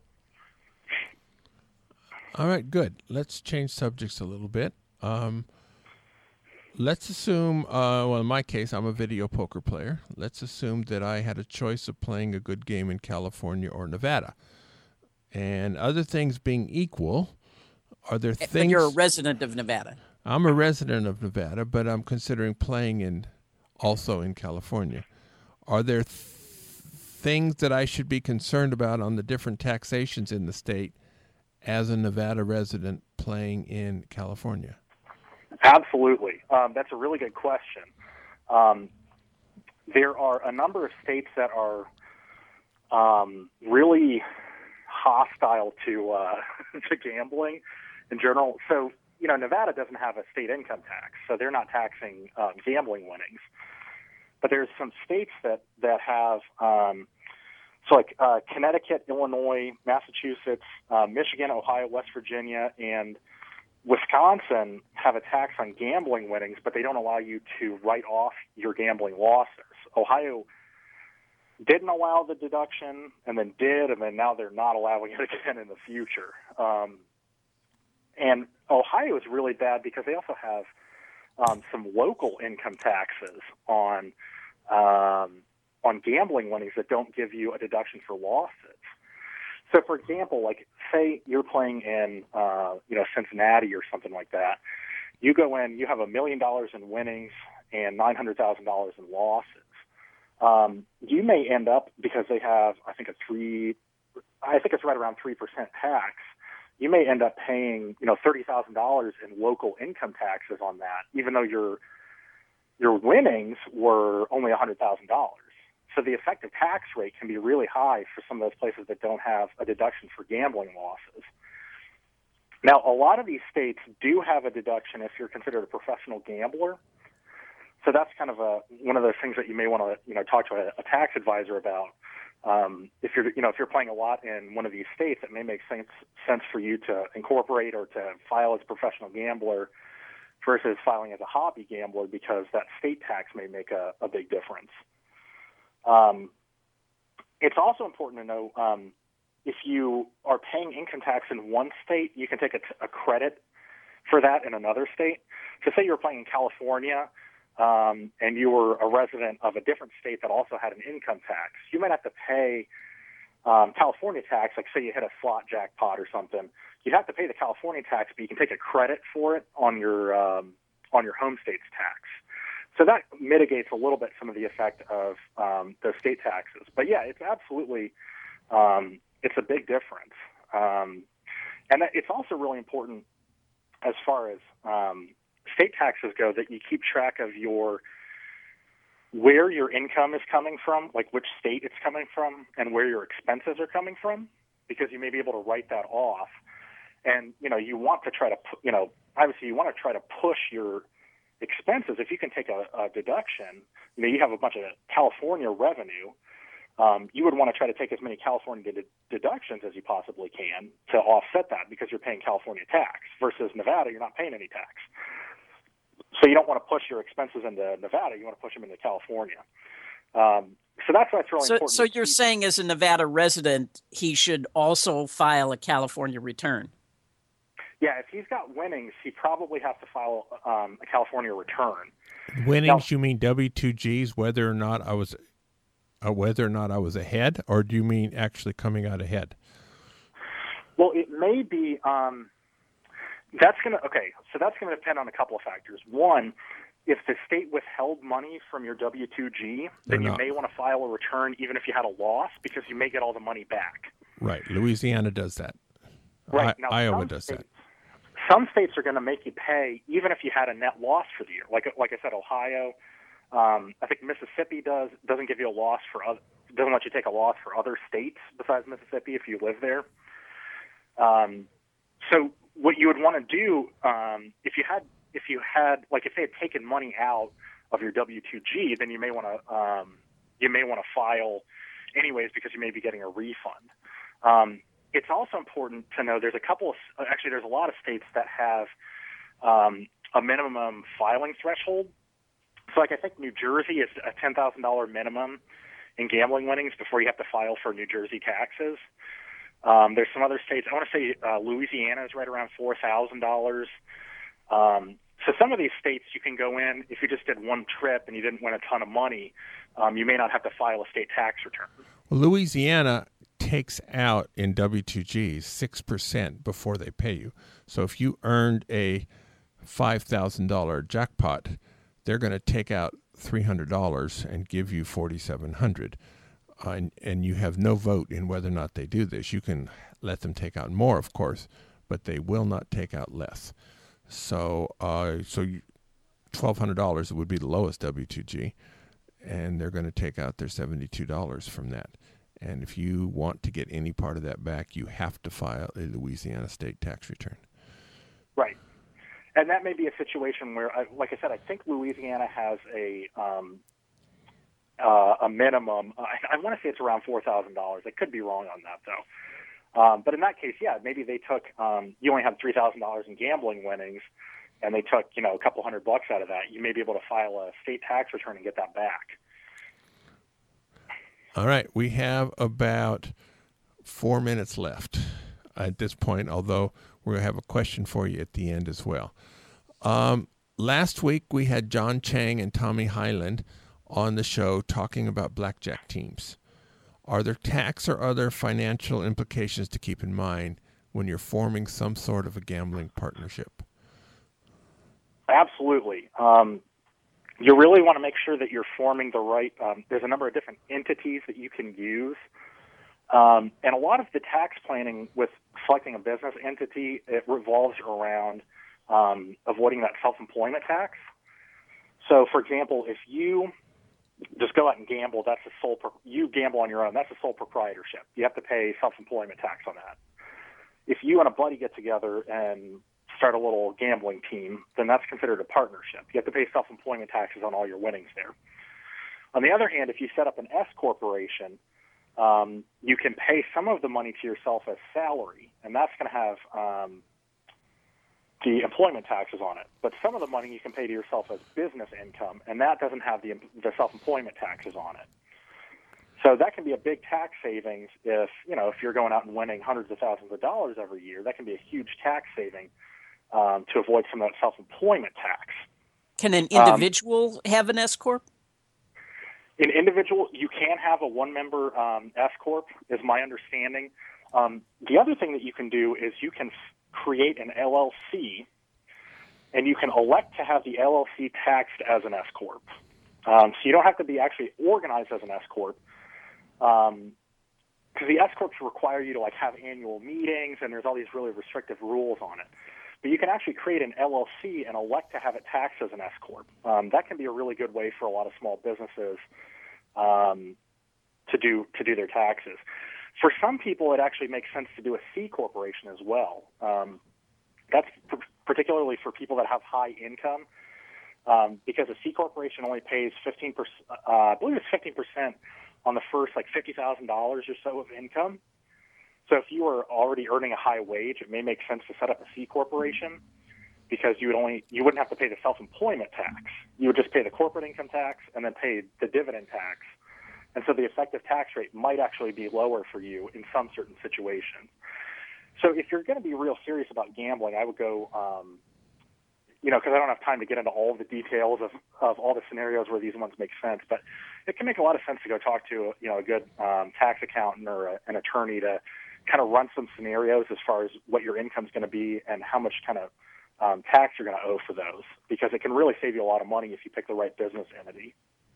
all right, good. Let's change subjects a little bit. Um, let's assume, uh, well, in my case, I'm a video poker player. Let's assume that I had a choice of playing a good game in California or Nevada. And other things being equal, are there things... But you're a resident of Nevada. I'm a resident of Nevada, but I'm considering playing in also in California. Are there th- things that I should be concerned about on the different taxations in the state as a Nevada resident playing in California? Absolutely. Um, that's a really good question. Um, there are a number of states that are um, really hostile to uh, to gambling in general. So, you know, Nevada doesn't have a state income tax, so they're not taxing um, gambling winnings. But there's some states that that have, um, so like uh, Connecticut, Illinois, Massachusetts, uh, Michigan, Ohio, West Virginia, and Wisconsin have a tax on gambling winnings, but they don't allow you to write off your gambling losses. Ohio didn't allow the deduction, and then did, and then now they're not allowing it again in the future. Um, and Ohio is really bad because they also have um, some local income taxes on um, on gambling winnings that don't give you a deduction for losses. So, for example, like say you're playing in uh, you know Cincinnati or something like that. You go in, you have a million dollars in winnings and nine hundred thousand dollars in losses. Um, you may end up, because they have, I think, a three, I think it's right around three percent tax. You may end up paying, you know, thirty thousand dollars in local income taxes on that, even though your your winnings were only a hundred thousand dollars. So the effective tax rate can be really high for some of those places that don't have a deduction for gambling losses. Now, a lot of these states do have a deduction if you're considered a professional gambler. So that's kind of a one of those things that you may want to, you know, talk to a, a tax advisor about. Um, if you're, you know, if you're playing a lot in one of these states, it may make sense sense for you to incorporate or to file as a professional gambler versus filing as a hobby gambler, because that state tax may make a, a big difference. Um, it's also important to know um, if you are paying income tax in one state, you can take a, a credit for that in another state. So say you're playing in California, Um, and you were a resident of a different state that also had an income tax, you might have to pay um, California tax. Like say you hit a slot jackpot or something, you'd have to pay the California tax, but you can take a credit for it on your um, on your home state's tax. So that mitigates a little bit some of the effect of um, those state taxes. But yeah, it's absolutely um, it's a big difference, um, and it's also really important as far as um, state taxes go, that you keep track of your where your income is coming from, like which state it's coming from, and where your expenses are coming from, because you may be able to write that off. And you know, you want to try to, you know, obviously you want to try to push your expenses. If you can take a, a deduction, you know, you have a bunch of California revenue. Um, you would want to try to take as many California de- deductions as you possibly can to offset that, because you're paying California tax. Versus Nevada, you're not paying any tax. So you don't want to push your expenses into Nevada. You want to push them into California. Um, so that's why it's really so, important. So you're saying as a Nevada resident, he should also file a California return? Yeah, if he's got winnings, he probably has to file um, a California return. Winnings, now, you mean W two Gs, whether or not I was uh, whether or not I was ahead, or do you mean actually coming out ahead? Well, it may be... Um, That's going to, okay, so that's going to depend on a couple of factors. One, if the state withheld money from your W two G, then you may want to file a return even if you had a loss, because you may get all the money back. Right. Louisiana does that. Right. I, now, Iowa does states, that. Some states are going to make you pay even if you had a net loss for the year. Like like I said, Ohio, um, I think Mississippi does, doesn't give you a loss for other, doesn't let you take a loss for other states besides Mississippi if you live there. Um, so what you would want to do, um, if you had, if you had, like if they had taken money out of your W two G, then you may want to, um, you may want to file anyways, because you may be getting a refund. Um, it's also important to know there's a couple of, actually there's a lot of states that have um, a minimum filing threshold. So like I think New Jersey is a ten thousand dollars minimum in gambling winnings before you have to file for New Jersey taxes. Um, there's some other states, I want to say uh, Louisiana is right around four thousand dollars. Um, so some of these states you can go in, if you just did one trip and you didn't win a ton of money, um, you may not have to file a state tax return. Well, Louisiana takes out in W two Gs six percent before they pay you. So if you earned a five thousand dollars jackpot, they're going to take out three hundred dollars and give you four thousand seven hundred dollars. Uh, and, and you have no vote in whether or not they do this. You can let them take out more, of course, but they will not take out less. So uh, so you, twelve hundred dollars would be the lowest W two G, and they're going to take out their seventy-two dollars from that. And if you want to get any part of that back, you have to file a Louisiana state tax return. Right. And that may be a situation where, like I said, I think Louisiana has a um, uh, a minimum. I, I want to say it's around four thousand dollars. I could be wrong on that, though. Um, but in that case, yeah, maybe they took, um, you only had three thousand dollars in gambling winnings, and they took, you know, a couple hundred bucks out of that. You may be able to file a state tax return and get that back. All right. We have about four minutes left at this point, although we're going to have a question for you at the end as well. Um, last week, we had John Chang and Tommy Highland on the show talking about blackjack teams. Are there tax or other financial implications to keep in mind when you're forming some sort of a gambling partnership? Absolutely. Um, you really want to make sure that you're forming the right, um, there's a number of different entities that you can use. Um, and a lot of the tax planning with selecting a business entity, it revolves around um, avoiding that self-employment tax. So, for example, if you just go out and gamble, that's a sole, pro- you gamble on your own, that's a sole proprietorship. You have to pay self-employment tax on that. If you and a buddy get together and start a little gambling team, then that's considered a partnership. You have to pay self-employment taxes on all your winnings there. On the other hand, if you set up an S corporation, um, you can pay some of the money to yourself as salary, and that's going to have um, the employment taxes on it. But some of the money you can pay to yourself as business income, and that doesn't have the, the self-employment taxes on it. So that can be a big tax savings if, you know, if you're going out and winning hundreds of thousands of dollars every year. That can be a huge tax saving um, to avoid some of that self-employment tax. Can an individual um, have an S corp? An individual, you can have a one-member um, S corp, is my understanding. Um, the other thing that you can do is you can create an L L C, and you can elect to have the L L C taxed as an S corp. Um, so you don't have to be actually organized as an S corp. Um, because the S corps require you to like have annual meetings, and there's all these really restrictive rules on it. But you can actually create an L L C and elect to have it taxed as an S corp. Um, that can be a really good way for a lot of small businesses um, to do to do their taxes. For some people, it actually makes sense to do a C corporation as well. Um, that's p- particularly for people that have high income, um, because a C corporation only pays fifteen percent. Uh, I believe it's fifteen percent on the first like fifty thousand dollars or so of income. So if you are already earning a high wage, it may make sense to set up a C corporation, because you would only you wouldn't have to pay the self-employment tax. You would just pay the corporate income tax and then pay the dividend tax. And so the effective tax rate might actually be lower for you in some certain situations. So if you're going to be real serious about gambling, I would go, um, you know, because I don't have time to get into all of the details of, of all the scenarios where these ones make sense, but it can make a lot of sense to go talk to, you know, a good um, tax accountant or a, an attorney to kind of run some scenarios as far as what your income is going to be and how much kind of um, tax you're going to owe for those, because it can really save you a lot of money if you pick the right business entity.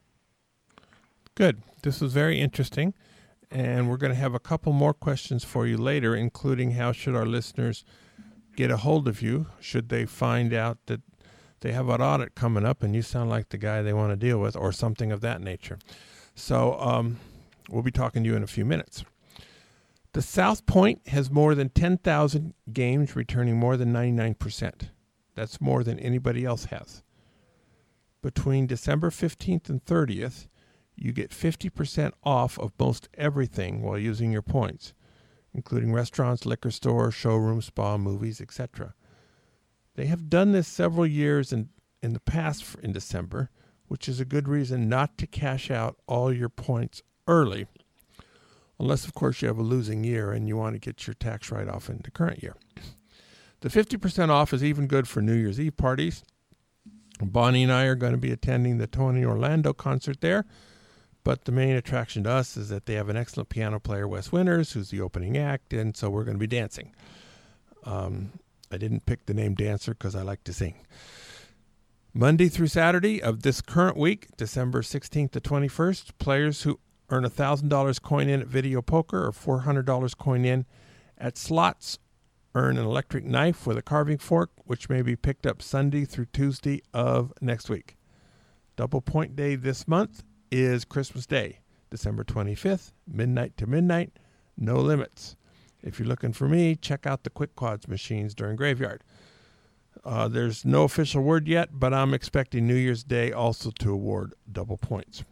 Good. This was very interesting, and we're going to have a couple more questions for you later, including how should our listeners get a hold of you should they find out that they have an audit coming up and you sound like the guy they want to deal with or something of that nature. So um, we'll be talking to you in a few minutes. The South Point has more than ten thousand games, returning more than ninety-nine percent. That's more than anybody else has. Between December fifteenth and thirtieth, you get fifty percent off of most everything while using your points. including restaurants, liquor stores, showrooms, spa, movies, et cetera. They have done this several years in, in the past in December, which is a good reason not to cash out all your points early, unless, of course, you have a losing year and you want to get your tax write-off in the current year. The fifty percent off is even good for New Year's Eve parties. Bonnie and I are going to be attending the Tony Orlando concert there, but the main attraction to us is that they have an excellent piano player, Wes Winters, who's the opening act, and so we're going to be dancing. Um, I didn't pick the name Dancer because I like to sing. Monday through Saturday of this current week, December sixteenth to twenty-first, players who earn one thousand dollars coin in at Video Poker or four hundred dollars coin in at slots earn an electric knife with a carving fork, which may be picked up Sunday through Tuesday of next week. Double point day this month is Christmas Day, December twenty-fifth, midnight to midnight, no limits. If you're looking for me, check out the Quick Quads machines during Graveyard. Uh, there's no official word yet, but I'm expecting New Year's Day also to award double points.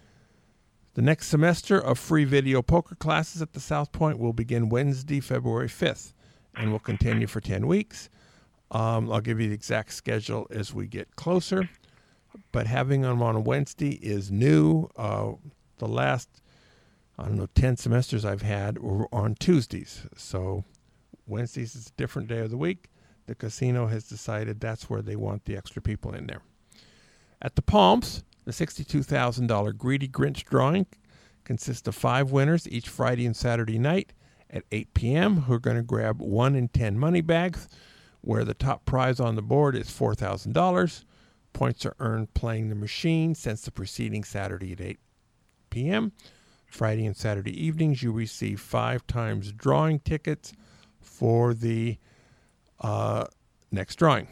The next semester of free video poker classes at the South Point will begin Wednesday, February fifth, and will continue for ten weeks. Um, I'll give you the exact schedule as we get closer, but having them on a Wednesday is new. Uh, the last, I don't know, ten semesters I've had were on Tuesdays, so Wednesdays is a different day of the week. The casino has decided that's where they want the extra people in there. At the Palms, the sixty-two thousand dollars Greedy Grinch drawing consists of five winners each Friday and Saturday night at eight p.m. who are going to grab one in ten money bags, where the top prize on the board is four thousand dollars. Points are earned playing the machine since the preceding Saturday at eight p.m. Friday and Saturday evenings, you receive five times drawing tickets for the uh, next drawing.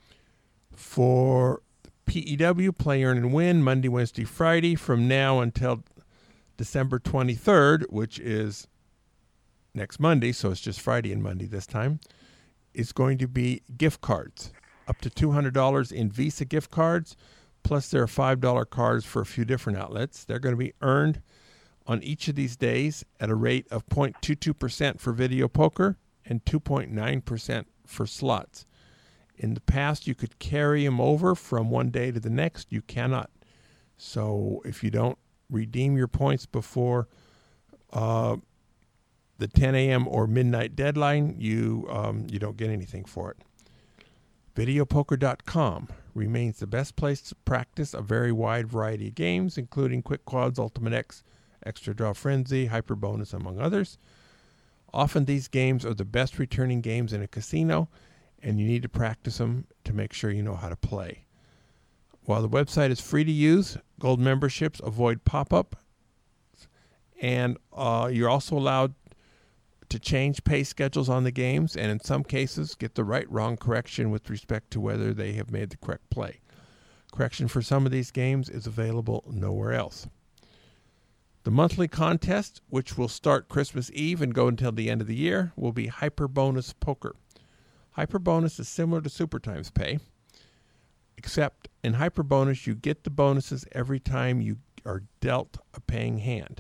For P E W, Play, Earn, and Win, Monday, Wednesday, Friday, from now until December twenty-third, which is next Monday, so it's just Friday and Monday this time, is going to be gift cards. Up to two hundred dollars in Visa gift cards, plus there are five dollars cards for a few different outlets. They're going to be earned on each of these days at a rate of zero point two two percent for video poker and two point nine percent for slots. In the past, you could carry them over from one day to the next. You cannot. So if you don't redeem your points before uh, the ten a.m. or midnight deadline, you um, you don't get anything for it. video poker dot com remains the best place to practice a very wide variety of games, including Quick Quads, Ultimate X, Extra Draw Frenzy, Hyper Bonus, among others. Often these games are the best returning games in a casino, and you need to practice them to make sure you know how to play. While the website is free to use, gold memberships avoid pop-up, and uh, you're also allowed to change pay schedules on the games, and in some cases get the right-wrong correction with respect to whether they have made the correct play. Correction for some of these games is available nowhere else. The monthly contest, which will start Christmas Eve and go until the end of the year, will be Hyper Bonus Poker. Hyper Bonus is similar to Super Times Pay, except in Hyper Bonus you get the bonuses every time you are dealt a paying hand.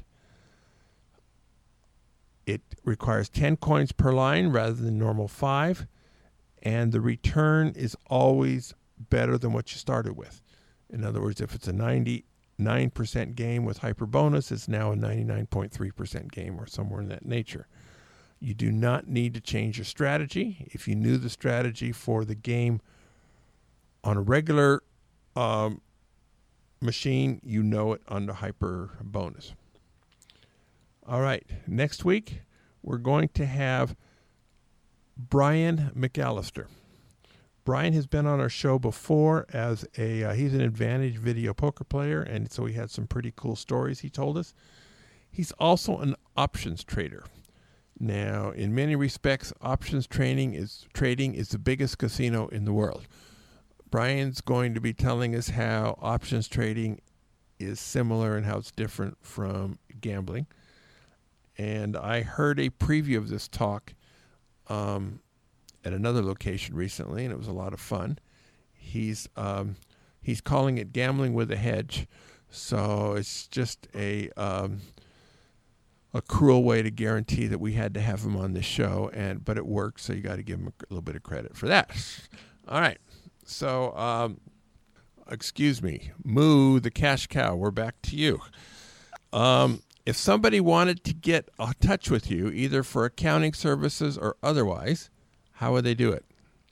It requires ten coins per line rather than normal five, and the return is always better than what you started with. In other words, if it's a ninety-nine percent game with Hyper Bonus, it's now a ninety-nine point three percent game or somewhere in that nature. You do not need to change your strategy. If you knew the strategy for the game on a regular um, machine, you know it on the Hyper Bonus. All right, next week we're going to have Brian McAllister. Brian has been on our show before as a, uh, he's an Advantage video poker player, and so he had some pretty cool stories he told us. He's also an options trader. Now, in many respects, options trading is trading is the biggest casino in the world. Brian's going to be telling us how options trading is similar and how it's different from gambling. And I heard a preview of this talk um, at another location recently, and it was a lot of fun. He's um, he's calling it gambling with a hedge, so it's just a um, a cruel way to guarantee that we had to have him on the show, and but it worked, so you got to give him a little bit of credit for that. All right. So, um, excuse me, Moo the Cash Cow, we're back to you. Um, if somebody wanted to get in touch with you, either for accounting services or otherwise, how would they do it?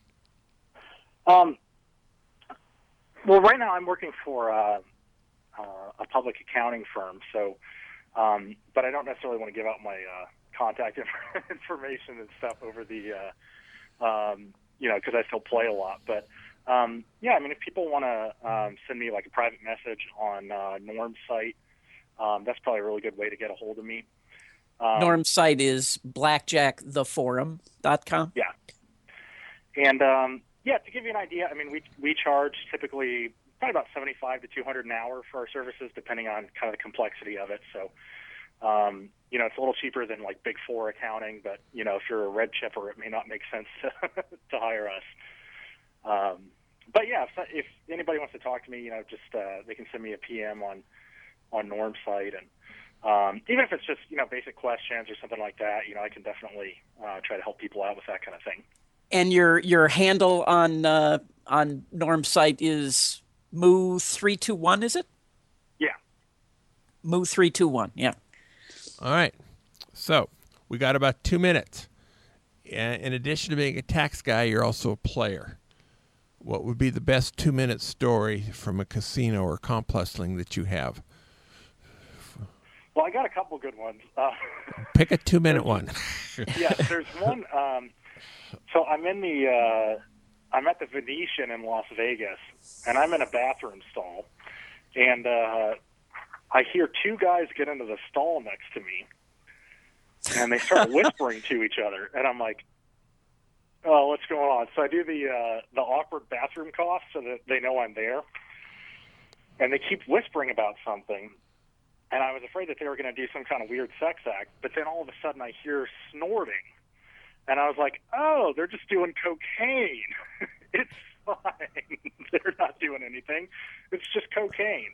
Um, well, right now I'm working for uh, uh, a public accounting firm, so, um, but I don't necessarily want to give out my uh, contact inf- information and stuff over the, uh, um, you know, because I still play a lot. But, um, yeah, I mean, if people want to um, send me like a private message on uh, Norm's site, um, that's probably a really good way to get a hold of me. Um, Norm's site is blackjack the forum dot com. Yeah. And, um, yeah, to give you an idea, I mean, we we charge typically probably about seventy-five to two hundred an hour for our services, depending on kind of the complexity of it. So, um, you know, it's a little cheaper than like Big Four accounting, but, you know, if you're a red chipper, it may not make sense to, to hire us. Um, but, yeah, if, if anybody wants to talk to me, you know, just uh, they can send me a P M on, on Norm's site. And um, even if it's just, you know, basic questions or something like that, you know, I can definitely uh, try to help people out with that kind of thing. And your your handle on uh, on Norm's site is Moo three two one, is it? Yeah. Moo three two one, yeah. All right. So we got about two minutes. In addition to being a tax guy, you're also a player. What would be the best two-minute story from a casino or complexing that you have? Well, I got a couple good ones. Uh, Pick a two-minute one. Yeah, there's one. Um, so I'm in the, uh, I'm at the Venetian in Las Vegas, and I'm in a bathroom stall, and uh, I hear two guys get into the stall next to me, and they start whispering to each other, and I'm like, oh, what's going on? So I do the uh, the awkward bathroom cough so that they know I'm there, and they keep whispering about something, and I was afraid that they were going to do some kind of weird sex act, but then all of a sudden I hear snorting. And I was like, oh, they're just doing cocaine. It's fine. They're not doing anything. It's just cocaine.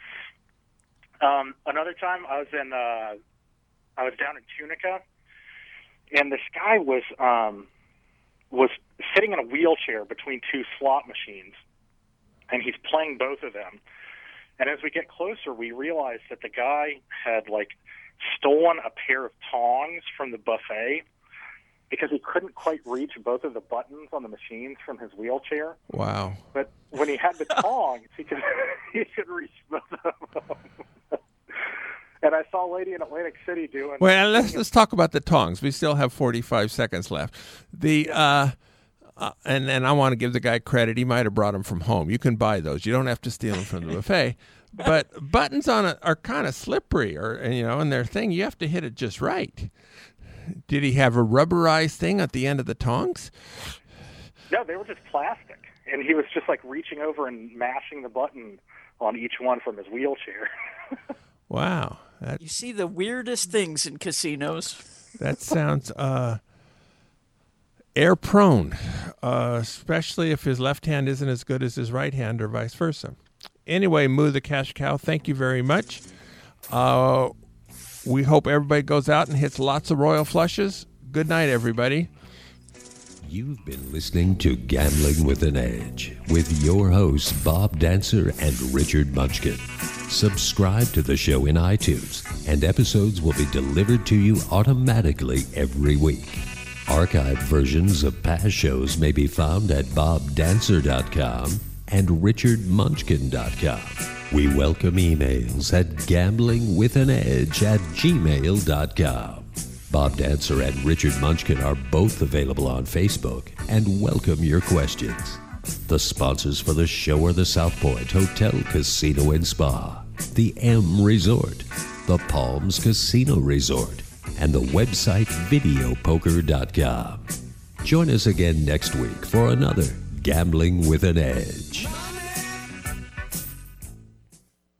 Um, another time I was in, uh, I was down in Tunica, and this guy was um, was sitting in a wheelchair between two slot machines, and he's playing both of them. And as we get closer, we realized that the guy had, like, stolen a pair of tongs from the buffet, because he couldn't quite reach both of the buttons on the machines from his wheelchair. Wow. But when he had the tongs, he could he could reach both of them. And I saw a lady in Atlantic City doing... Well, let's, let's talk about the tongs. We still have forty-five seconds left. The uh, uh, and, and I want to give the guy credit. He might have brought them from home. You can buy those. You don't have to steal them from the buffet. But buttons on it are kind of slippery, or you know, and their thing, you have to hit it just right. Did he have a rubberized thing at the end of the tongs? No, they were just plastic. And he was just like reaching over and mashing the button on each one from his wheelchair. Wow. That, You see the weirdest things in casinos. that sounds uh, air prone, uh, especially if his left hand isn't as good as his right hand or vice versa. Anyway, Moo the Cash Cow, thank you very much. Uh, We hope everybody goes out and hits lots of royal flushes. Good night, everybody. You've been listening to Gambling with an Edge with your hosts, Bob Dancer and Richard Munchkin. Subscribe to the show in iTunes, and episodes will be delivered to you automatically every week. Archived versions of past shows may be found at bob dancer dot com and richard munchkin dot com. We welcome emails at gamblingwithanedge at gmail dot com. Bob Dancer and Richard Munchkin are both available on Facebook and welcome your questions. The sponsors for the show are the South Point Hotel, Casino and Spa, the M Resort, the Palms Casino Resort, and the website video poker dot com. Join us again next week for another Gambling with an Edge.